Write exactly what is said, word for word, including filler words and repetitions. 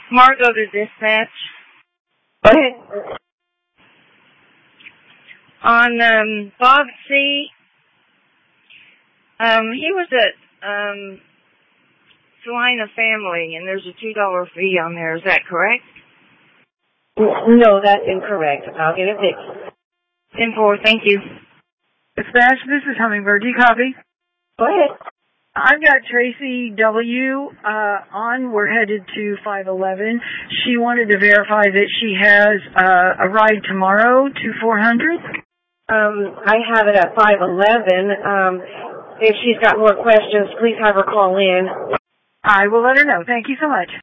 Margot to dispatch. Go ahead. On um, Bob C. Um, he was at um, Salina Family, and there's a two dollar fee on there. Is that correct? No, that's incorrect. I'll get it fixed. ten four, thank you. Dispatch, this is Hummingbird. Do you copy? Go ahead. I've got Tracy W. Uh, on. We're headed to five eleven. She wanted to verify that she has uh, a ride tomorrow to four hundred. Um, I have it at five eleven. Um, if she's got more questions, please have her call in. I will let her know. Thank you so much.